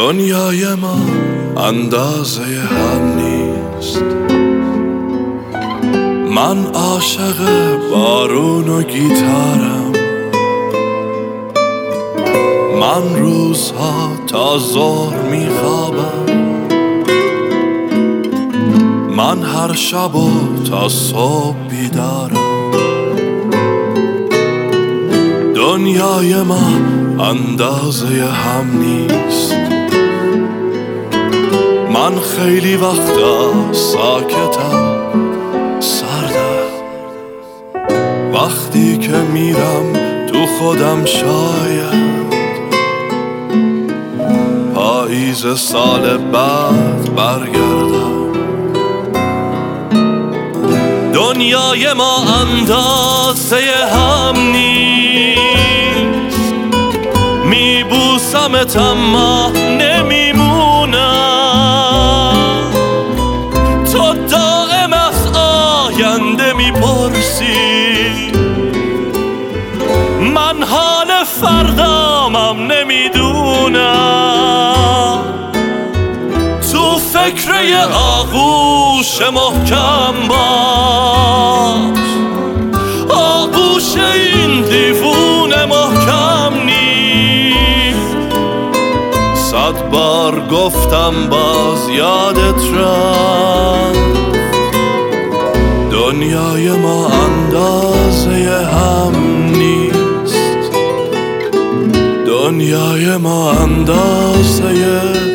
دنیای ما اندازه هم نیست. من عاشق بارون و گیتارم، من روزها تا ظهر میخوابم، من هر شب و تا صبح بیدارم. دنیای ما اندازه هم نیست. من خیلی وقتا ساکتم، سردم، وقتی که میرم تو خودم شاید پاییز سال بعد برگردم. دنیای ما اندازه هم نیست. میبوسمت اما نمیمونم، تو دائم از آینده میپرسی، من حال فردامم نمیدونم. تو فکر یه آغوش محکم باش، آغوش این دیوونه محکم نیست. 100 بار گفتم باز یادت رفت. دنیای ما اندازه هم نیست. دنیای ما اندازه